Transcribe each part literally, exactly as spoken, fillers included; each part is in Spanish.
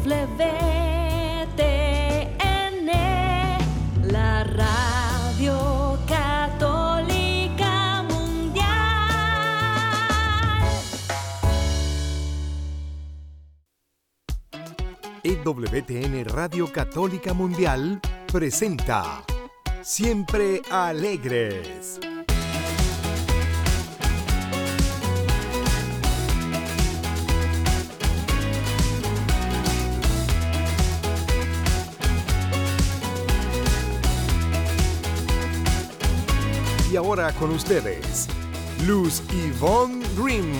T N, la radio católica mundial. E W T N Radio Católica Mundial presenta Siempre Alegres. Y ahora con ustedes, Luz Yvonne Grimm.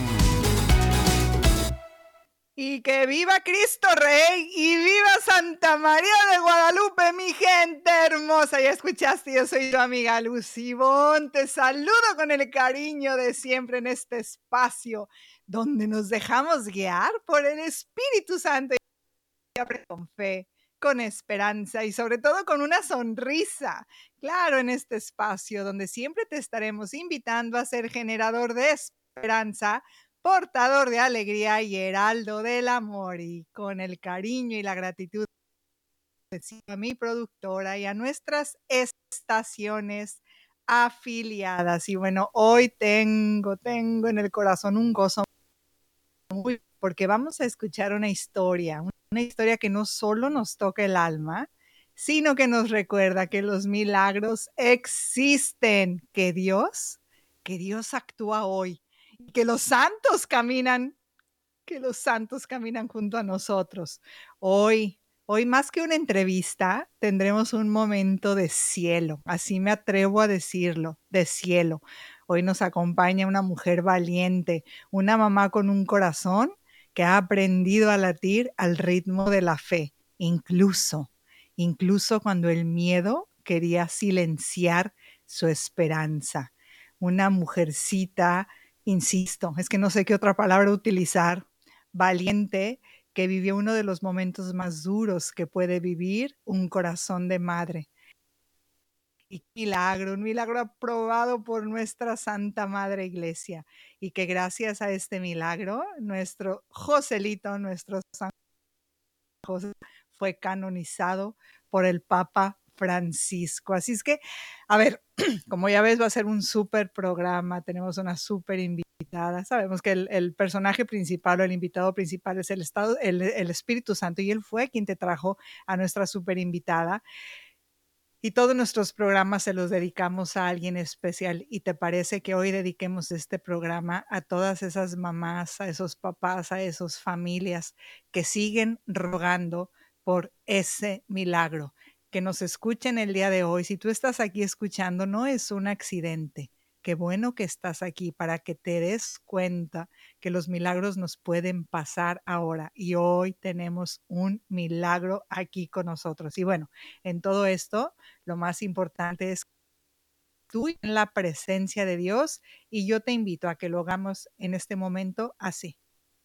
Y que viva Cristo Rey y viva Santa María de Guadalupe, mi gente hermosa. Ya escuchaste, yo soy tu amiga Luz Yvonne. Te saludo con el cariño de siempre en este espacio donde nos dejamos guiar por el Espíritu Santo. Siempre con fe, con esperanza y sobre todo con una sonrisa. Claro, en este espacio donde siempre te estaremos invitando a ser generador de esperanza, portador de alegría y heraldo del amor. Y con el cariño y la gratitud a mi productora y a nuestras estaciones afiliadas. Y bueno, hoy tengo, tengo en el corazón un gozo muy, porque vamos a escuchar una historia, una historia que no solo nos toca el alma, sino que nos recuerda que los milagros existen, que Dios, que Dios actúa hoy, que los santos caminan, que los santos caminan junto a nosotros. Hoy, hoy más que una entrevista, tendremos un momento de cielo, así me atrevo a decirlo, de cielo. Hoy nos acompaña una mujer valiente, una mamá con un corazón que ha aprendido a latir al ritmo de la fe, incluso, incluso cuando el miedo quería silenciar su esperanza. Una mujercita, insisto, es que no sé qué otra palabra utilizar, valiente, que vivió uno de los momentos más duros que puede vivir un corazón de madre. Y milagro, un milagro aprobado por nuestra Santa Madre Iglesia. Y que gracias a este milagro, nuestro Joselito, nuestro San José, fue canonizado por el Papa Francisco. Así es que, a ver, como ya ves, va a ser un súper programa. Tenemos una súper invitada. Sabemos que el, el personaje principal o el invitado principal es el, estado, el, el Espíritu Santo, y él fue quien te trajo a nuestra súper invitada. Y todos nuestros programas se los dedicamos a alguien especial. ¿Y te parece que hoy dediquemos este programa a todas esas mamás, a esos papás, a esas familias que siguen rogando por ese milagro? Que nos escuchen el día de hoy. Si tú estás aquí escuchando, no es un accidente. Qué bueno que estás aquí para que te des cuenta que los milagros nos pueden pasar ahora. Y hoy tenemos un milagro aquí con nosotros. Y bueno, en todo esto, lo más importante es tú en la presencia de Dios, y yo te invito a que lo hagamos en este momento así.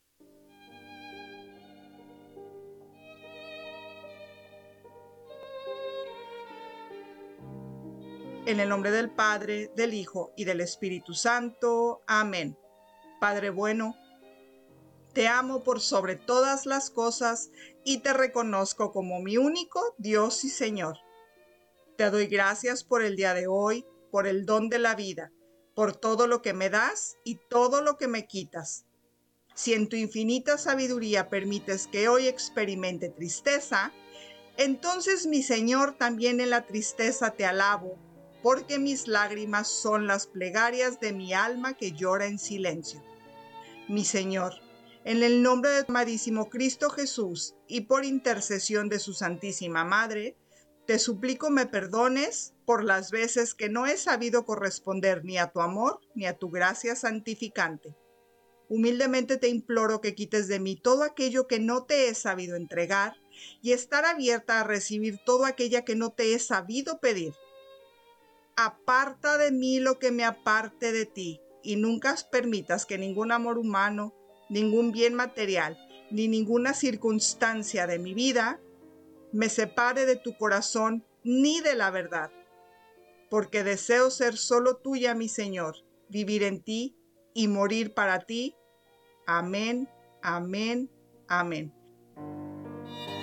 En el nombre del Padre, del Hijo y del Espíritu Santo. Amén. Padre bueno, te amo por sobre todas las cosas y te reconozco como mi único Dios y Señor. Te doy gracias por el día de hoy, por el don de la vida, por todo lo que me das y todo lo que me quitas. Si en tu infinita sabiduría permites que hoy experimente tristeza, entonces, mi Señor, también en la tristeza te alabo, porque mis lágrimas son las plegarias de mi alma que llora en silencio. Mi Señor, en el nombre de tu amadísimo Cristo Jesús y por intercesión de su Santísima Madre, te suplico me perdones por las veces que no he sabido corresponder ni a tu amor ni a tu gracia santificante. Humildemente te imploro que quites de mí todo aquello que no te he sabido entregar y estar abierta a recibir todo aquello que no te he sabido pedir. Aparta de mí lo que me aparte de ti, y nunca permitas que ningún amor humano, ningún bien material, ni ninguna circunstancia de mi vida me separe de tu corazón ni de la verdad, porque deseo ser solo tuya, mi Señor, vivir en ti y morir para ti. Amén, amén, amén.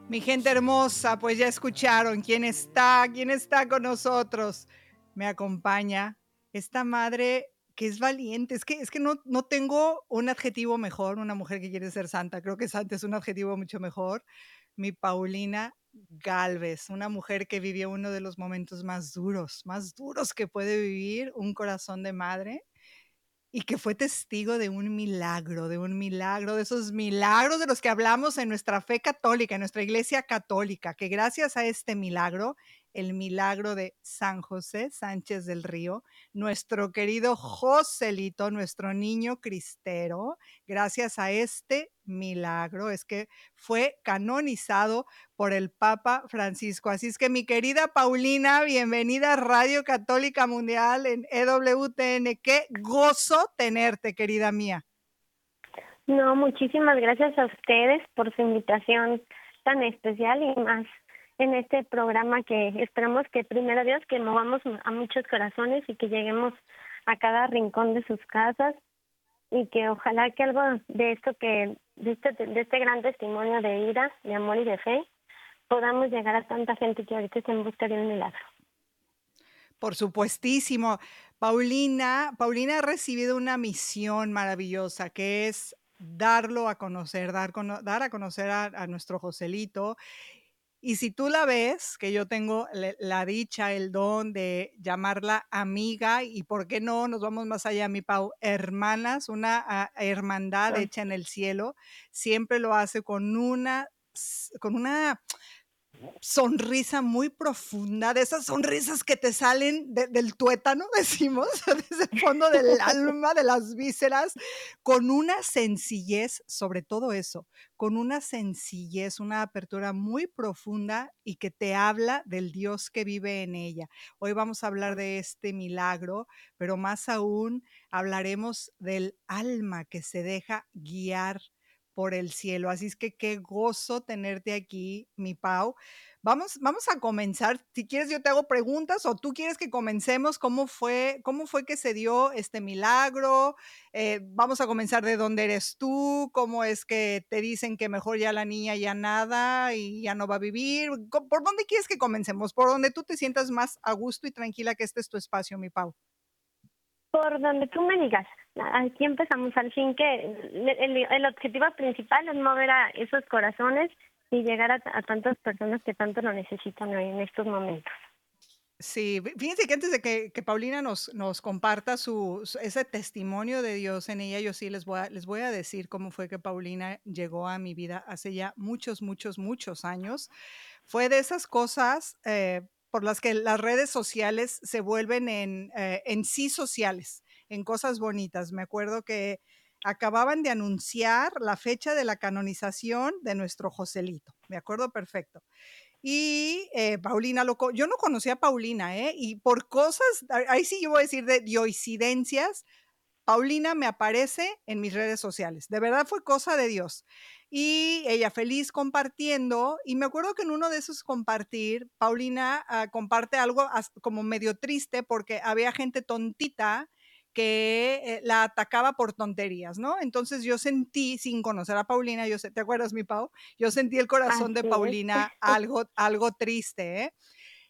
Mi gente hermosa, pues ya escucharon quién está, quién está con nosotros. Me acompaña esta madre que es valiente. Es que, es que no, no tengo un adjetivo mejor, una mujer que quiere ser santa. Creo que santa es un adjetivo mucho mejor. Mi Paulina Gálvez, una mujer que vivió uno de los momentos más duros, más duros que puede vivir un corazón de madre. Y que fue testigo de un milagro, de un milagro, de esos milagros de los que hablamos en nuestra fe católica, en nuestra iglesia católica, que gracias a este milagro, el milagro de San José Sánchez del Río, nuestro querido Joselito, nuestro niño cristero, gracias a este milagro es que fue canonizado por el Papa Francisco. Así es que mi querida Paulina, bienvenida a Radio Católica Mundial en E W T N. Qué gozo tenerte, querida mía. No, muchísimas gracias a ustedes por su invitación tan especial y más en este programa que esperamos que primero Dios que movamos a muchos corazones y que lleguemos a cada rincón de sus casas y que ojalá que algo de esto que de este, de este gran testimonio de vida, de amor y de fe podamos llegar a tanta gente que ahorita está en busca de un milagro. Por supuestísimo. Paulina, Paulina ha recibido una misión maravillosa que es darlo a conocer, dar, cono, dar a conocer a, a nuestro Joselito. Y si tú la ves, que yo tengo la, la dicha, el don de llamarla amiga, y por qué no, nos vamos más allá, mi Pau, hermanas, una a, hermandad sí. hecha en el cielo, siempre lo hace con una, con una sonrisa muy profunda, de esas sonrisas que te salen de, del tuétano, decimos, desde el fondo del alma, de las vísceras, con una sencillez, sobre todo eso, con una sencillez, una apertura muy profunda y que te habla del Dios que vive en ella. Hoy vamos a hablar de este milagro, pero más aún hablaremos del alma que se deja guiar por el cielo. Así es que qué gozo tenerte aquí, mi Pau. Vamos, vamos a comenzar. Si quieres, yo te hago preguntas o tú quieres que comencemos. ¿Cómo fue, cómo fue que se dio este milagro? Eh, vamos a comenzar de dónde eres tú, cómo es que te dicen que mejor ya la niña ya nada y ya no va a vivir. ¿Por dónde quieres que comencemos? Por donde tú te sientas más a gusto y tranquila, que este es tu espacio, mi Pau. Por donde tú me digas. Aquí empezamos. Al fin que el, el objetivo principal es mover a esos corazones y llegar a, a tantas personas que tanto lo necesitan hoy en estos momentos. Sí, fíjense que antes de que, que Paulina nos, nos comparta su, su, ese testimonio de Dios en ella, yo sí les voy, a, les voy a decir cómo fue que Paulina llegó a mi vida hace ya muchos, muchos, muchos años. Fue de esas cosas eh, por las que las redes sociales se vuelven en, eh, en sí sociales, en cosas bonitas. Me acuerdo que acababan de anunciar la fecha de la canonización de nuestro Joselito. Me acuerdo perfecto. Y eh, Paulina, lo, yo no conocía a Paulina, ¿eh? Y por cosas, ahí sí yo voy a decir de dioincidencias, Paulina me aparece en mis redes sociales. De verdad fue cosa de Dios. Y ella feliz compartiendo. Y me acuerdo que en uno de esos compartir, Paulina uh, comparte algo como medio triste porque había gente tontita que eh, la atacaba por tonterías, ¿no? Entonces yo sentí, sin conocer a Paulina, yo sé, ¿te acuerdas, mi Pau? Yo sentí el corazón de Paulina algo, algo triste, ¿eh?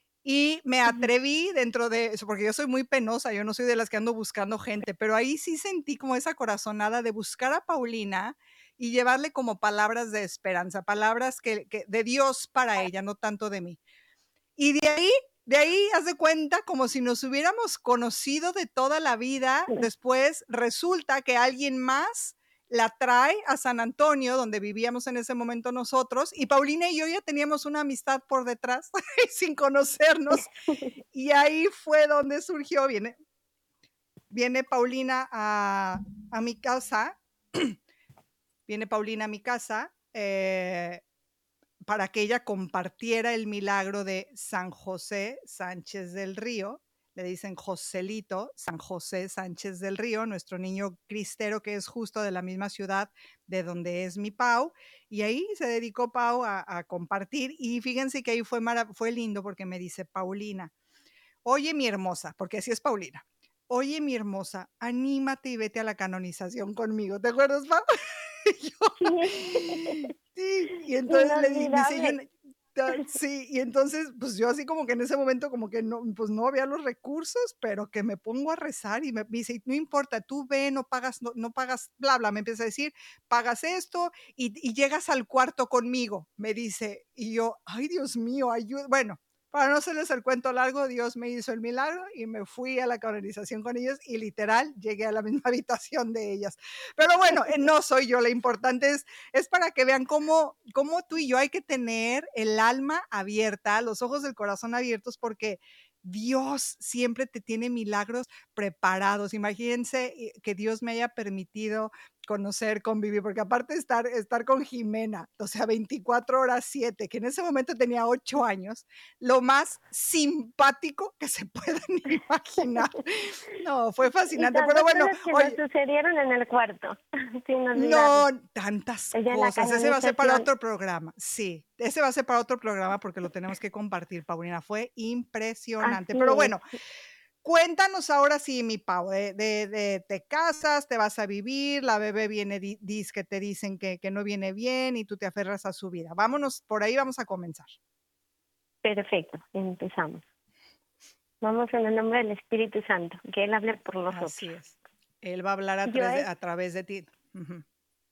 Y me atreví dentro de eso, porque yo soy muy penosa, yo no soy de las que ando buscando gente, pero ahí sí sentí como esa corazonada de buscar a Paulina y llevarle como palabras de esperanza, palabras que, que de Dios para ella, no tanto de mí. Y de ahí De ahí, haz de cuenta, como si nos hubiéramos conocido de toda la vida. Después resulta que alguien más la trae a San Antonio, donde vivíamos en ese momento nosotros, y Paulina y yo ya teníamos una amistad por detrás, sin conocernos, y ahí fue donde surgió, viene, viene Paulina a, a mi casa, viene Paulina a mi casa, eh, para que ella compartiera el milagro de San José Sánchez del Río. Le dicen Joselito, San José Sánchez del Río, nuestro niño cristero que es justo de la misma ciudad de donde es mi Pau. Y ahí se dedicó Pau a, a compartir. Y fíjense que ahí fue, fue lindo porque me dice Paulina, oye mi hermosa, porque así es Paulina, oye mi hermosa, anímate y vete a la canonización conmigo. ¿Te acuerdas, Pau? Yo, sí, y entonces le dice, yo, tal? Sí, y entonces, pues yo así como que en ese momento como que no, pues no había los recursos, pero que me pongo a rezar y me me dice: "No importa, tú ve, no pagas, no no pagas, bla, bla", me empieza a decir: "Pagas esto y y llegas al cuarto conmigo", me dice, y yo: "Ay, Dios mío, ayuda". Bueno, para no hacerles el cuento largo, Dios me hizo el milagro y me fui a la canonización con ellos y literal llegué a la misma habitación de ellas. Pero bueno, eh, no soy yo, lo importante es es para que vean cómo cómo tú y yo hay que tener el alma abierta, los ojos del corazón abiertos, porque Dios siempre te tiene milagros preparados. Imagínense, y que Dios me haya permitido conocer, convivir, porque aparte de estar estar con Jimena, o sea, veinticuatro horas siete, que en ese momento tenía ocho años, lo más simpático que se puedan imaginar. No, fue Y fascinante, pero tantas bueno, cosas que nos oye, sucedieron en el cuarto, sin olvidarlo. no, tantas El día de la cosas. Ese va a ser para canonización. otro programa. Sí, ese va a ser para otro programa porque lo tenemos que compartir, Paulina. Fue impresionante. Así Pero es. bueno, cuéntanos ahora sí, mi Pau, de, de, de- te casas, te vas a vivir, la bebé viene, di- dis que te dicen que, que no viene bien y tú te aferras a su vida. Vámonos, por ahí vamos a comenzar. Perfecto, empezamos. Vamos en el nombre del Espíritu Santo, que Él hable por nosotros. Así es. Él va a hablar a Yo, través de, es- a través de ti. Ujú.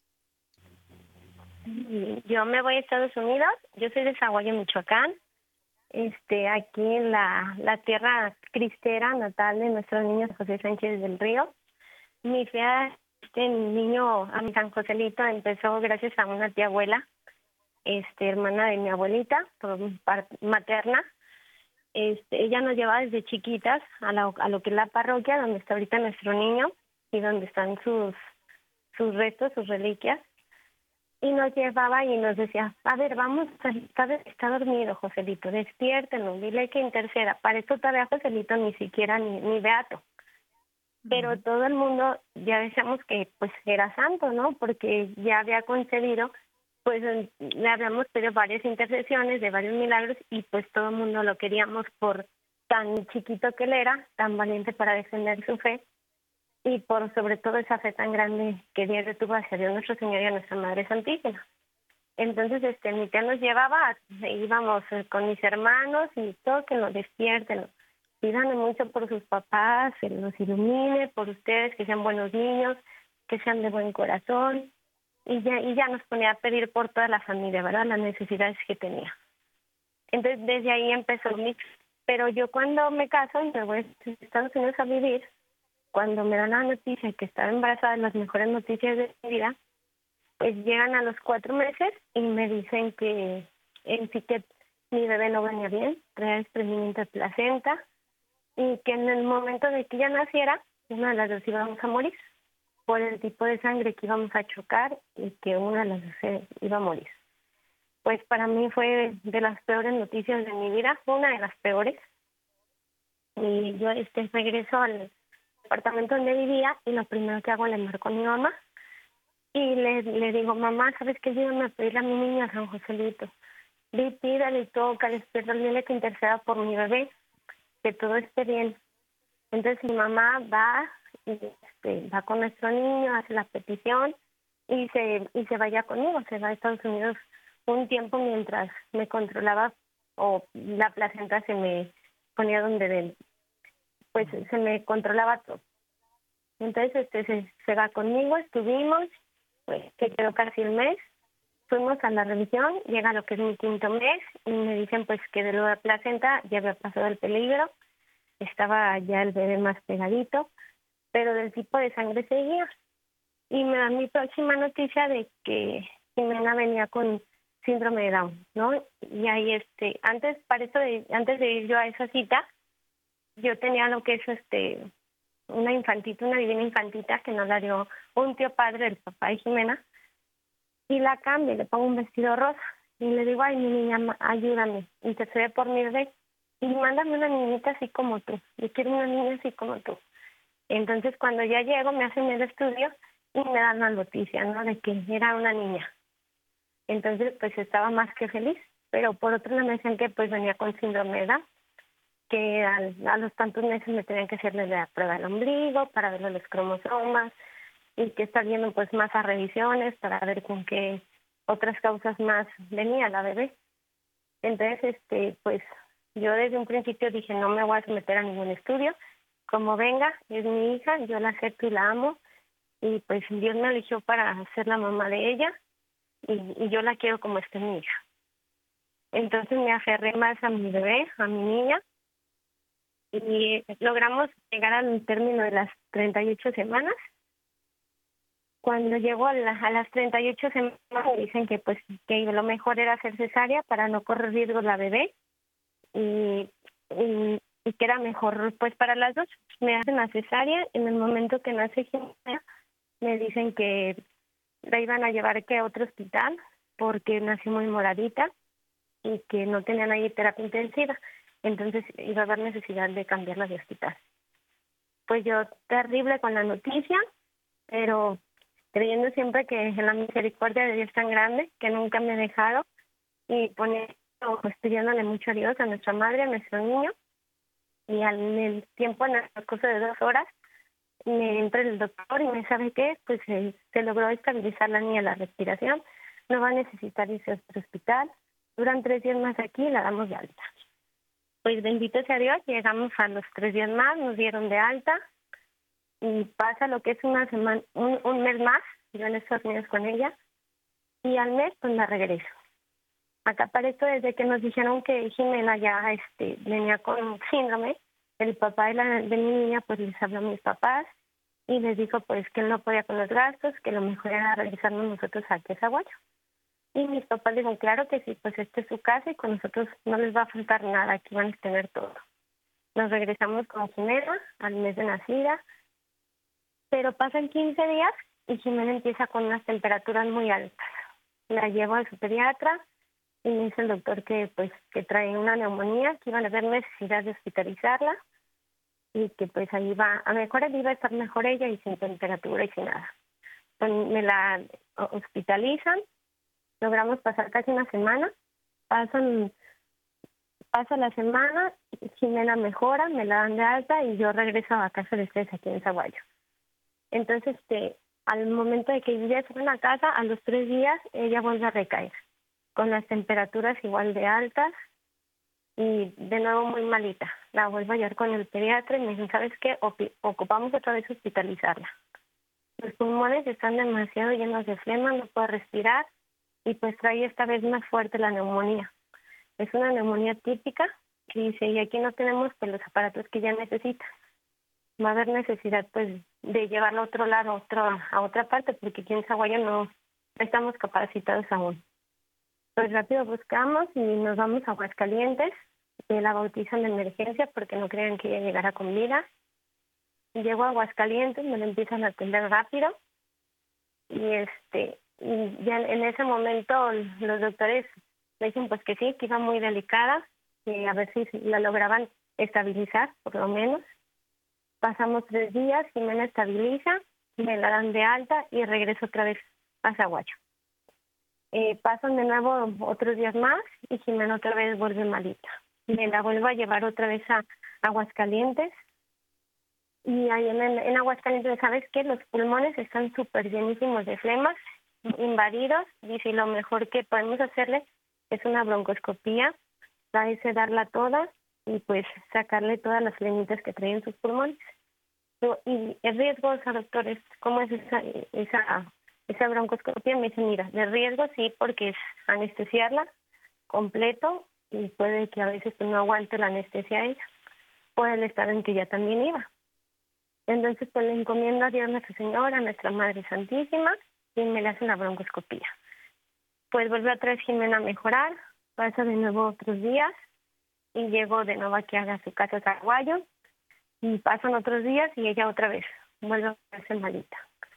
yo me voy a Estados Unidos, yo soy de Zaguayo, Michoacán, este, aquí en la, la tierra cristera natal de nuestro niño José Sánchez del Río. Mi fe a este niño, a mi San Joselito, empezó gracias a una tía abuela, este, hermana de mi abuelita, por parte materna. Este, ella nos lleva desde chiquitas a, la, a lo que es la parroquia, donde está ahorita nuestro niño y donde están sus, sus restos, sus reliquias. Y nos llevaba y nos decía, a ver, vamos, está, está dormido Joselito, despiértenlo, dile que interceda. Para esto todavía Joselito ni siquiera ni, ni beato. Pero Ujú. todo el mundo ya decíamos que pues era santo, ¿no? Porque ya había concebido, pues en- le habíamos pedido varias intercesiones de varios milagros y pues todo el mundo lo queríamos por tan chiquito que él era, tan valiente para defender su fe y por sobre todo esa fe tan grande que Dios le tuvo hacia Dios nuestro Señor y a nuestra Madre Santísima. Entonces, este, mi tía nos llevaba, íbamos eh, con mis hermanos y todo, que nos despierten, pídanle mucho por sus papás, que los ilumine, por ustedes, que sean buenos niños, que sean de buen corazón, y ya, y ya nos ponía a pedir por toda la familia, ¿verdad? Las necesidades que tenía. Entonces, desde ahí empezó mi, pero yo cuando me caso y me voy a Estados Unidos a vivir, cuando me dan la noticia que estaba embarazada, las mejores noticias de mi vida, pues llegan a los cuatro meses y me dicen que en sí que mi bebé no venía bien, traía desprendimiento de placenta y que en el momento de que ella naciera, una de las dos íbamos a morir por el tipo de sangre que íbamos a chocar y que una de las dos se iba a morir. Pues para mí fue de las peores noticias de mi vida, fue una de las peores. Y yo este regreso al apartamento donde vivía y lo primero que hago le marco a mi mamá y le, le digo, mamá, ¿sabes qué? Ayúdame a pedirle a mi niña San Joselito. Di, pídale y toca, despierta, dile que interceda por mi bebé, que todo esté bien. Entonces mi mamá va y este, va con nuestro niño, hace la petición y se y se vaya conmigo, se va a Estados Unidos un tiempo mientras me controlaba o la placenta se me ponía donde de, pues se me controlaba todo. Entonces este se, se va conmigo, estuvimos, pues que quedó casi el mes, fuimos a la revisión, llega lo que es mi quinto mes y me dicen pues que de lo de la placenta ya había pasado el peligro, estaba ya el bebé más pegadito, pero del tipo de sangre seguía. Y me dan mi próxima noticia de que Jimena venía con síndrome de Down, ¿no? Y ahí, este, antes, para eso de, antes de ir yo a esa cita, yo tenía lo que es, este, una infantita, una divina infantita que nos la dio un tío padre, el papá de Jimena, y la cambio, le pongo un vestido rosa, y le digo, ay, mi niña, ayúdame, intercede por mi bebé, y mándame una niñita así como tú, yo quiero una niña así como tú. Entonces, cuando ya llego, me hacen el estudio y me dan la noticia, ¿no?, de que era una niña. Entonces, pues estaba más que feliz, pero por otro lado me decían que pues venía con síndrome de Down, que al, a los tantos meses me tenían que hacerle la prueba del ombligo para ver los cromosomas y que estar viendo pues más a revisiones para ver con qué otras causas más venía la bebé. Entonces, este, pues yo desde un principio dije, no me voy a someter a ningún estudio, como venga, es mi hija, yo la acepto y la amo, y pues Dios me eligió para ser la mamá de ella, y, y yo la quiero como esté mi hija. Entonces me aferré más a mi bebé, a mi niña, y logramos llegar al término de las treinta y ocho semanas. Cuando llegó a, la, a las treinta y ocho semanas me dicen que pues que lo mejor era hacer cesárea para no correr riesgo la bebé, y, y, y que era mejor pues para las dos. Me hacen la cesárea. En el momento que nace Jimena me dicen que la iban a llevar que a otro hospital porque nació muy moradita y que no tenían ahí terapia intensiva, entonces iba a haber necesidad de cambiarla de hospital. Pues yo terrible con la noticia, pero creyendo siempre que en la misericordia de Dios tan grande, que nunca me ha dejado, y poniendo, pues pidiéndole mucho a Dios, a nuestra madre, a nuestro niño, y al el tiempo, en el curso de dos horas, me entra el doctor y me sabe qué, pues eh, se logró estabilizar la niña la respiración, no va a necesitar irse a otro hospital, duran tres días más aquí y la damos de alta. Pues bendito sea Dios, llegamos a los tres días más, nos dieron de alta, y pasa lo que es una semana, un, un mes más, yo en Estados Unidos con ella, y al mes pues me regreso. Acá para esto, desde que nos dijeron que Jimena ya este, venía con síndrome, el papá de, la, de mi niña pues les habló a mis papás y les dijo pues que él no podía con los gastos, que lo mejor era regresarnos nosotros a Quesaguayo. Y mis papás dijeron, claro que sí, pues esta es su casa y con nosotros no les va a faltar nada, aquí van a tener todo. Nos regresamos con Jimena al mes de nacida, pero pasan quince días y Jimena empieza con unas temperaturas muy altas. La llevo a su pediatra y me dice el doctor que pues que trae una neumonía, que iban a haber necesidad de hospitalizarla y que pues ahí va, a mejor iba a estar mejor ella y sin temperatura y sin nada. Pues me la hospitalizan, logramos pasar casi una semana, pasan, pasa la semana, Jimena mejora, me la dan de alta y yo regreso a casa de ustedes aquí en Zaguayo. Entonces, este, al momento de que yo ya estoy en la casa, a los tres días ella vuelve a recaer, con las temperaturas igual de altas y de nuevo muy malita. La vuelvo a llevar con el pediatra y me dicen, ¿sabes qué? Ocupamos otra vez hospitalizarla. Los pulmones están demasiado llenos de flema, no puede respirar y pues trae esta vez más fuerte la neumonía. Es una neumonía típica que dice, y aquí no tenemos pues los aparatos que ella necesita. Va a haber necesidad pues de llevarla a otro lado, a, otro, a otra parte, porque aquí en Zaguayo no estamos capacitados aún. Pues rápido buscamos y nos vamos a Aguascalientes, y la bautizan de emergencia porque no creían que ella llegara con vida. Llego a Aguascalientes, me lo empiezan a atender rápido y este y ya en ese momento los doctores me dicen pues que sí, que iba muy delicada, que a ver si la lograban estabilizar por lo menos. Pasamos tres días, Jimena estabiliza, me la dan de alta y regreso otra vez a Zaguayo. Eh, pasan de nuevo otros días más y Jimena otra vez vuelve malita. Me la vuelvo a llevar otra vez a Aguascalientes. Y ahí en, el, en Aguascalientes, ¿sabes qué? Los pulmones están súper llenísimos de flemas, invadidos. Dice, lo mejor que podemos hacerle es una broncoscopía, la hice darla toda y pues sacarle todas las flemitas que traen sus pulmones. Y es riesgosa, doctores, ¿cómo es esa, esa, esa broncoscopía? Me dice, mira, de riesgo sí, porque es anestesiarla completo y puede que a veces no aguante la anestesia a ella. Puede el estado en que ya también iba. Entonces, pues le encomiendo a Dios Nuestra Señora, a Nuestra Madre Santísima, y me le hacen la broncoscopía. Pues vuelve otra vez Jimena a mejorar, pasa de nuevo otros días, y llego de nuevo aquí a su casa a Zaguayo, y pasan otros días y ella otra vez vuelve a verse malita.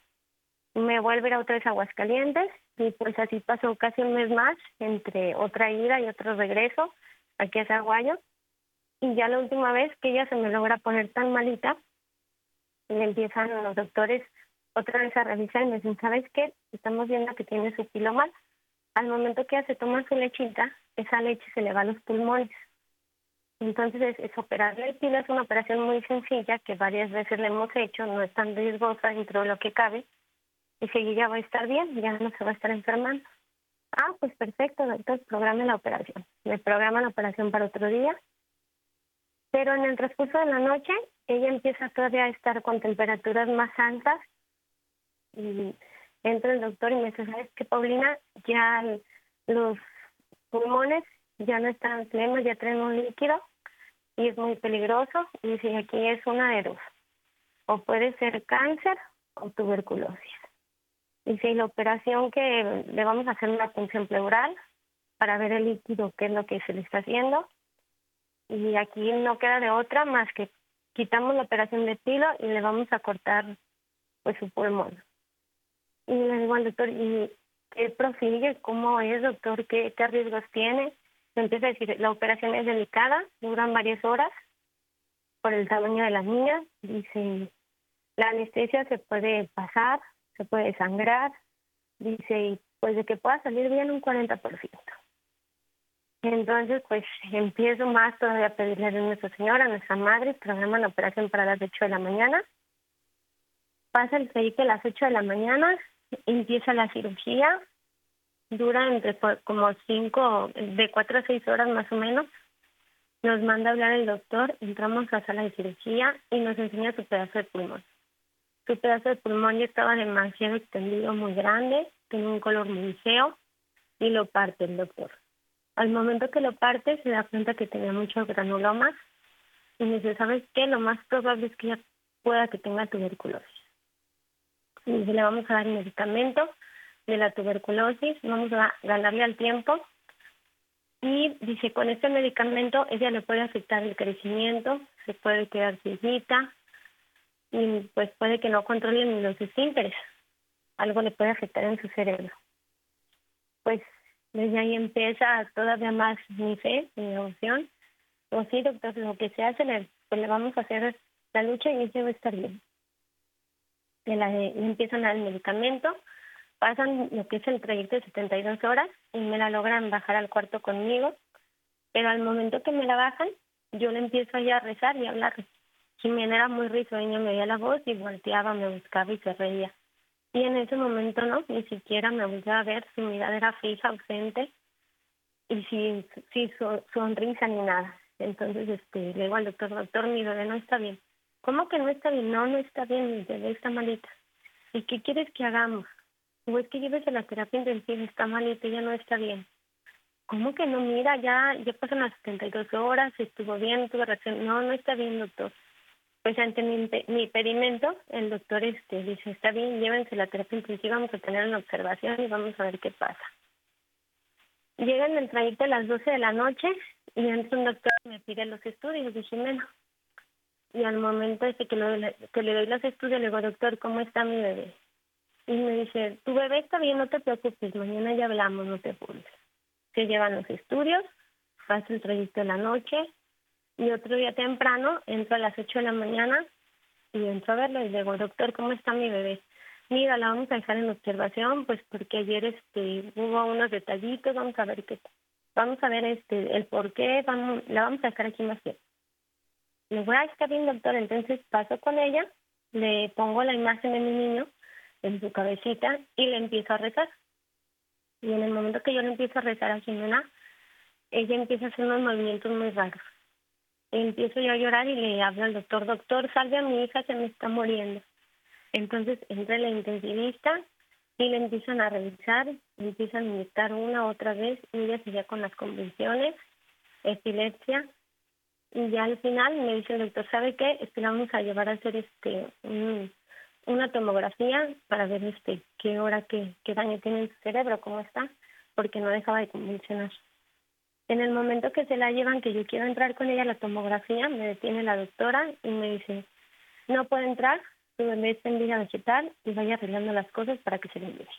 Me vuelve a ir otra vez a Aguascalientes, y pues así pasó casi un mes más, entre otra ida y otro regreso aquí a Zaguayo, y ya la última vez que ella se me logra poner tan malita, le empiezan los doctores otra vez a revisar y me dicen, ¿sabes qué? Estamos viendo que tiene su pilo mal. Al momento que ella se toma su lechita, esa leche se le va a los pulmones. Entonces, es, es operarle el pilo, es una operación muy sencilla que varias veces le hemos hecho, no es tan riesgosa dentro de lo que cabe, y si ella va a estar bien, ya no se va a estar enfermando. Ah, pues perfecto, doctor, programe la operación. Me programa la operación para otro día, pero en el transcurso de la noche ella empieza todavía a estar con temperaturas más altas y entra el doctor y me dice, ¿sabes qué, Paulina? Ya los pulmones ya no están plenos, ya traen un líquido y es muy peligroso. Y dice, aquí es una de dos, o puede ser cáncer o tuberculosis. Dice, y la operación que le vamos a hacer una punción pleural para ver el líquido, qué es lo que se le está haciendo. Y aquí no queda de otra más que quitamos la operación de tilo y le vamos a cortar pues su pulmón. Y le digo al doctor, ¿y qué prosigue? ¿Cómo es, doctor? ¿Qué, qué riesgos tiene? Me empieza a decir, la operación es delicada, duran varias horas por el tamaño de las niñas. Dice, la anestesia se puede pasar, se puede sangrar. Dice, y pues de que pueda salir bien un cuarenta por ciento. Entonces, pues empiezo más todavía a pedirle a Nuestra Señora, a nuestra madre, programa la operación para las ocho de la mañana. Pasa el feito a las ocho de la mañana, empieza la cirugía, dura entre como cinco, de cuatro a seis horas más o menos. Nos manda a hablar el doctor, entramos a la sala de cirugía y nos enseña su pedazo de pulmón. Su pedazo de pulmón ya estaba demasiado extendido, muy grande, tenía un color muy feo y lo parte el doctor. Al momento que lo parte se da cuenta que tenía muchos granulomas y me dice, ¿sabes qué? Lo más probable es que ella pueda que tenga tuberculosis. Y dice, le vamos a dar medicamento de la tuberculosis, vamos a ganarle al tiempo. Y dice, con este medicamento ella le puede afectar el crecimiento, se puede quedar ciegita y pues puede que no controle ni los esfínteres. Algo le puede afectar en su cerebro. Pues desde ahí empieza todavía más mi fe, mi devoción. O sí, doctor, lo que se hace, le, pues le vamos a hacer la lucha y ella va a estar bien. Le, la, le empiezan a dar el medicamento, pasan lo que es el trayecto de setenta y dos horas y me la logran bajar al cuarto conmigo, pero al momento que me la bajan, yo le empiezo ya a rezar y a hablar. Jimena era muy risueña, me oía la voz y volteaba, me buscaba y se reía. Y en ese momento no, ni siquiera me volvía a ver, su mirada era fija, ausente, y sin, sin su, sonrisa ni nada. Entonces este, le digo al doctor, doctor, mi bebé no está bien. ¿Cómo que no está bien? No, no está bien, mi bebé está malita. ¿Y qué quieres que hagamos? O es que lleves a la terapia intensiva, está malita, ya no está bien. ¿Cómo que no? Mira, ya, ya pasan las setenta y dos horas, estuvo bien, tuvo reacción. No, no está bien, doctor. Pues ante mi, mi pedimento, el doctor este dice, está bien, llévense a la terapia intensiva, vamos a tener una observación y vamos a ver qué pasa. Llegan el trayecto a las doce de la noche y entra un doctor y me pide los estudios de Jimena. Y al momento ese que, lo, que le doy los estudios, le digo, doctor, ¿cómo está mi bebé? Y me dice, tu bebé está bien, no te preocupes, mañana ya hablamos, no te apures. Se llevan los estudios, pasa el trayecto de la noche y otro día temprano entro a las ocho de la mañana y entro a verlo y le digo, doctor, ¿cómo está mi bebé? Mira, la vamos a dejar en observación, pues porque ayer este hubo unos detallitos, vamos a ver qué, vamos a ver este el por qué, vamos, la vamos a dejar aquí más tiempo. Le digo, ah, está bien, doctor. Entonces paso con ella, le pongo la imagen de mi niño en su cabecita y le empiezo a rezar. Y en el momento que yo le empiezo a rezar a Jimena, ella empieza a hacer unos movimientos muy raros. Empiezo yo a llorar y le hablo al doctor, doctor, salve a mi hija, se me está muriendo. Entonces entra la intensivista y le empiezan a revisar, le empiezan a inyectar una otra vez y ella seguía con las convulsiones, epilepsia. Y ya al final me dice el doctor, ¿sabe qué? Es que la vamos a llevar a hacer este un, una tomografía para ver este qué hora, qué, qué daño tiene en su cerebro, cómo está, porque no dejaba de convulsionar. En el momento que se la llevan, que yo quiero entrar con ella a la tomografía, me detiene la doctora y me dice, no puede entrar, su bebé está en vida vegetal y vaya arreglando las cosas para que se le envíe.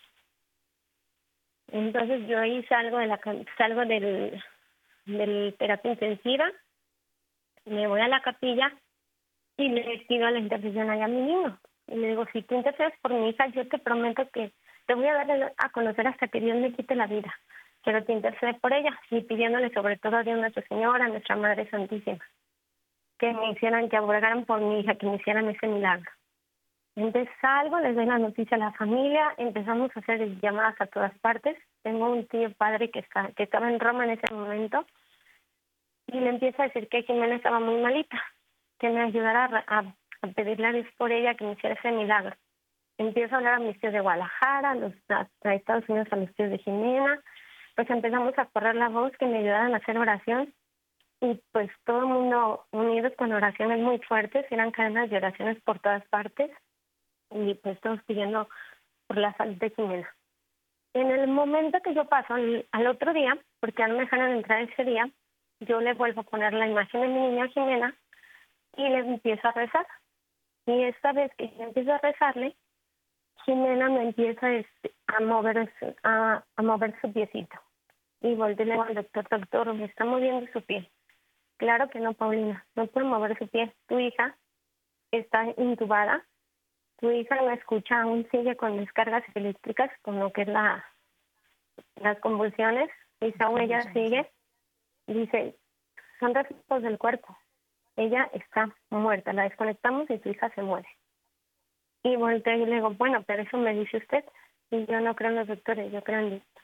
Entonces yo ahí salgo de la salgo del, del terapia intensiva, me voy a la capilla y le pido a la intercesión allá a mi niño. Y le digo, si tú intercedes por mi hija, yo te prometo que te voy a dar a conocer hasta que Dios me quite la vida. Pero te intercede por ella y pidiéndole sobre todo a Dios Nuestra Señora, a Nuestra Madre Santísima, que me hicieran, que abogaran por mi hija, que me hicieran ese milagro. Entonces salgo, les doy la noticia a la familia, empezamos a hacer llamadas a todas partes tengo un tío padre que, está, que estaba en Roma en ese momento, y le empieza a decir que Jimena estaba muy malita, que me ayudara a, a, a pedirle a Dios por ella que me hiciera ese milagro. Empiezo a hablar a mis tíos de Guadalajara, a, los, a, a Estados Unidos, a los tíos de Jimena. Pues empezamos a correr la voz que me ayudaran a hacer oración, y pues todo el mundo unidos con oraciones muy fuertes, eran cadenas de oraciones por todas partes, y pues todos pidiendo por la salud de Jimena. En el momento que yo paso al, al otro día, porque ya no me dejaron entrar ese día, yo le vuelvo a poner la imagen de mi niña Jimena y le empiezo a rezar. Y esta vez que yo empiezo a rezarle, Jimena me empieza a mover, a, a mover su piecito. Y volteo y le digo al doctor, doctor, me está moviendo su pie. Claro que no, Paulina, no puede mover su pie. Tu hija está intubada, tu hija no escucha, aún sigue con descargas eléctricas, con lo que es la las convulsiones, y aún ella sigue. Dice, son reflejos del cuerpo. Ella está muerta, la desconectamos y tu hija se muere. Y volteo y le digo, bueno, pero eso me dice usted. Y yo no creo en los doctores, yo creo en Dios.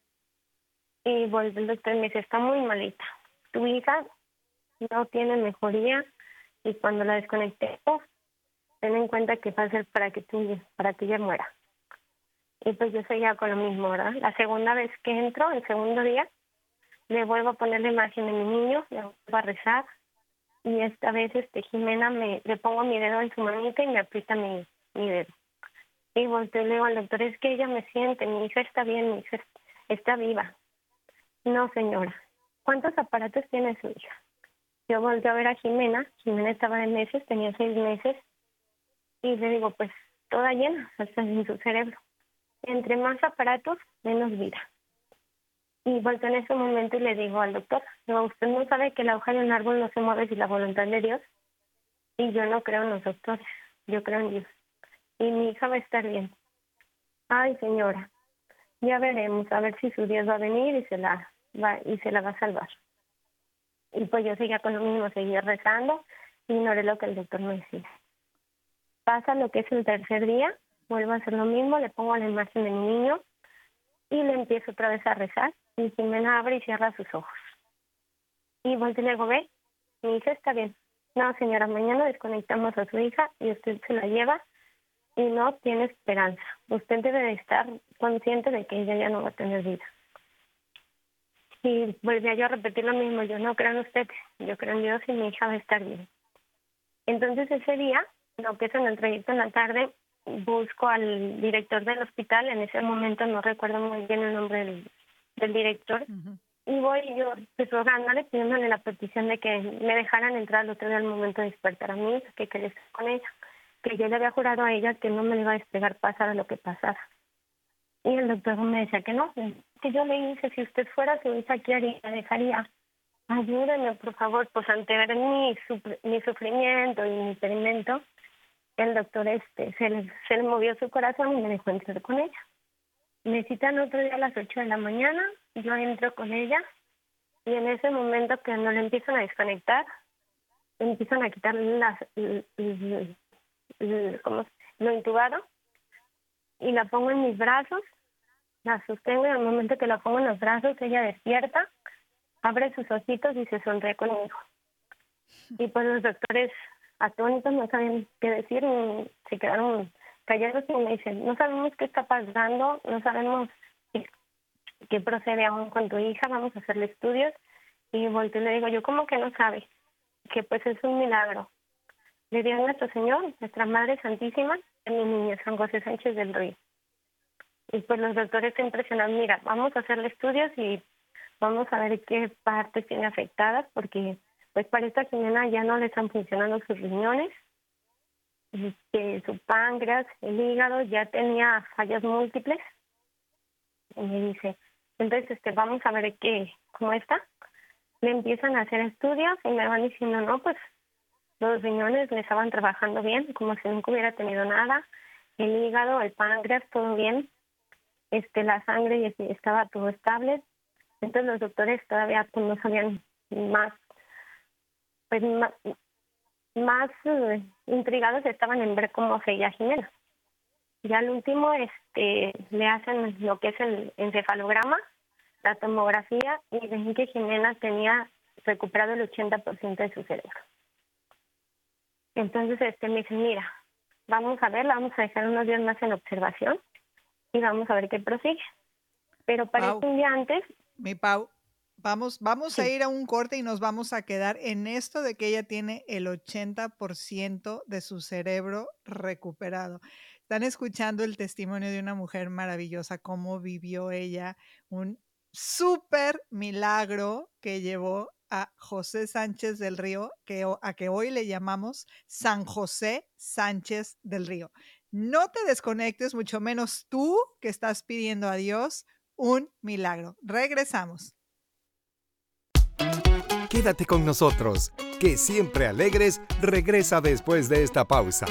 Y volvió el doctor y me dice, está muy malita. Tu hija no tiene mejoría y cuando la desconectemos, ten en cuenta que va a ser para que, tú, para que ella muera. Y pues yo seguía con lo mismo, ¿verdad? La segunda vez que entro, el segundo día, le vuelvo a poner la imagen de mi niño, le vuelvo a rezar. Y esta vez este Jimena me le pongo mi dedo en su manita y me aprieta mi, mi dedo. Y volteo y le digo al doctor, es que ella me siente, mi hija está bien, mi hija está viva. No, señora. ¿Cuántos aparatos tiene su hija? Yo volteo a ver a Jimena, Jimena estaba de meses, tenía seis meses, y le digo, pues, toda llena, hasta en su cerebro. Entre más aparatos, menos vida. Y volteo en ese momento y le digo al doctor, no, usted no sabe que la hoja de un árbol no se mueve sin la voluntad de Dios. Y yo no creo en los doctores, yo creo en Dios. Y mi hija va a estar bien. Ay, señora, ya veremos, a ver si su Dios va a venir y se la va, y se la va a salvar. Y pues yo seguía con lo mismo, seguía rezando, y ignoré lo que el doctor me decía. Pasa lo que es el tercer día, vuelvo a hacer lo mismo, le pongo la imagen de mi niño y le empiezo otra vez a rezar. Y Jimena abre y cierra sus ojos. Y volteo y le digo, ve, mi hija está bien. No, señora, mañana desconectamos a su hija y usted se la lleva y no tiene esperanza. Usted debe de estar consciente de que ella ya no va a tener vida. Y volví yo a repetir lo mismo, yo no creo en usted, yo creo en Dios y mi hija va a estar bien. Entonces ese día, lo que es en el trayecto en la tarde, busco al director del hospital, en ese momento no recuerdo muy bien el nombre del, del director, uh-huh. Y voy yo pues rogándole, pidiéndole la petición de que me dejaran entrar al otro día al momento de despertar a mí, que quería estar con ella, que yo le había jurado a ella que no me le iba a despegar pasara lo que pasara. Y el doctor me decía que no, que yo le dije, si usted fuera su hija, ¿qué haría? Dejaría. Ayúdenme, por favor, pues ante ver mi, mi sufrimiento y mi experimento, el doctor este se le, se le movió su corazón y me dejó entrar con ella. Me citan otro día a las ocho de la mañana, yo entro con ella y en ese momento que no le empiezan a desconectar, empiezan a quitar las, como lo intubado y la pongo en mis brazos, la sostengo y al momento que la pongo en los brazos ella despierta, abre sus ojitos y se sonríe conmigo. Y pues los doctores atónitos no saben qué decir, se quedaron callados y me dicen, no sabemos qué está pasando, no sabemos qué, qué procede aún con tu hija, vamos a hacerle estudios. Y volteo y le digo, yo como que no sabe, que pues es un milagro. Le dio a nuestro Señor, nuestra Madre Santísima, a mi niña San José Sánchez del Río. Y pues los doctores se impresionan, mira, vamos a hacerle estudios y vamos a ver qué partes tiene afectadas, porque pues para esta Jimena ya no le están funcionando sus riñones, y que su páncreas, el hígado, ya tenía fallas múltiples. Y me dice, entonces este vamos a ver qué, cómo está. Le empiezan a hacer estudios y me van diciendo, no, pues los riñones le estaban trabajando bien, como si nunca hubiera tenido nada. El hígado, el páncreas, todo bien. Este, la sangre estaba todo estable. Entonces los doctores todavía pues, no sabían más, pues más, más uh, intrigados estaban en ver cómo seguía Jimena. Ya al último este, le hacen lo que es el encefalograma, la tomografía, y ven que Jimena tenía recuperado el ochenta por ciento de su cerebro. Entonces este, me dicen, mira, vamos a ver, la vamos a dejar unos días más en observación y vamos a ver qué prosigue. Pero para Pau, un día antes... mi Pau, vamos, vamos a Sí. ir a un corte y nos vamos a quedar en esto de que ella tiene el ochenta por ciento de su cerebro recuperado. Están escuchando el testimonio de una mujer maravillosa, cómo vivió ella un súper milagro que llevó a José Sánchez del Río, que, ho- a que hoy le llamamos San José Sánchez del Río. No te desconectes, mucho menos tú que estás pidiendo a Dios un milagro. Regresamos. Quédate con nosotros, que Siempre Alegres regresa después de esta pausa.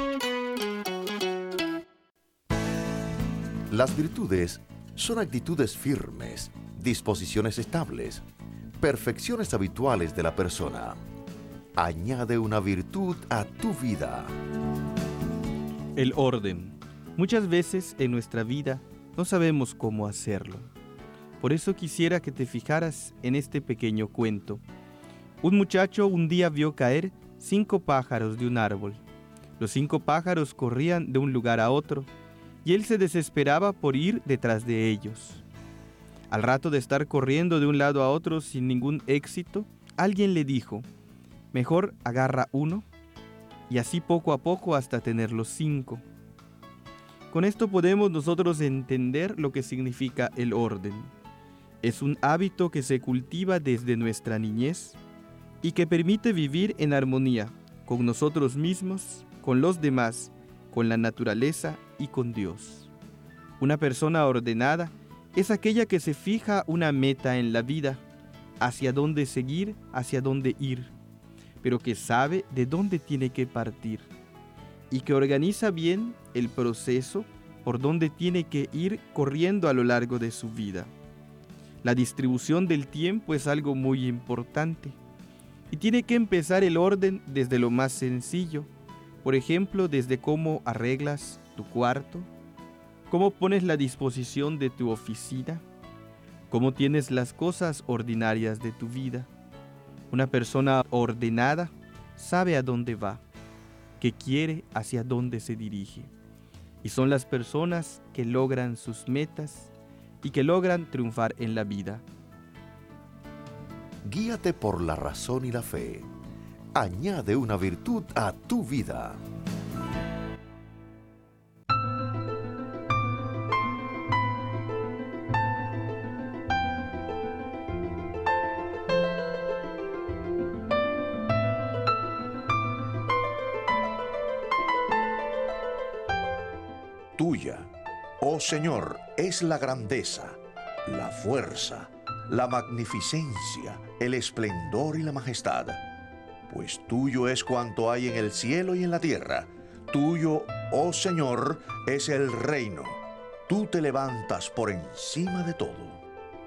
Las virtudes son actitudes firmes, disposiciones estables, perfecciones habituales de la persona. Añade una virtud a tu vida. El orden. Muchas veces en nuestra vida no sabemos cómo hacerlo. Por eso quisiera que te fijaras en este pequeño cuento. Un muchacho un día vio caer cinco pájaros de un árbol. Los cinco pájaros corrían de un lugar a otro y él se desesperaba por ir detrás de ellos. Al rato de estar corriendo de un lado a otro sin ningún éxito, alguien le dijo, mejor agarra uno y así poco a poco hasta tener los cinco. Con esto podemos nosotros entender lo que significa el orden. Es un hábito que se cultiva desde nuestra niñez y que permite vivir en armonía con nosotros mismos, con los demás, con la naturaleza y con Dios. Una persona ordenada es aquella que se fija una meta en la vida, hacia dónde seguir, hacia dónde ir, pero que sabe de dónde tiene que partir y que organiza bien el proceso por donde tiene que ir corriendo a lo largo de su vida. La distribución del tiempo es algo muy importante y tiene que empezar el orden desde lo más sencillo, por ejemplo, desde cómo arreglas tu cuarto, cómo pones la disposición de tu oficina, cómo tienes las cosas ordinarias de tu vida. Una persona ordenada sabe a dónde va, qué quiere, hacia dónde se dirige. Y son las personas que logran sus metas y que logran triunfar en la vida. Guíate por la razón y la fe. Añade una virtud a tu vida. Tuya, oh Señor, es la grandeza, la fuerza, la magnificencia, el esplendor y la majestad. Pues tuyo es cuanto hay en el cielo y en la tierra. Tuyo, oh Señor, es el reino. Tú te levantas por encima de todo.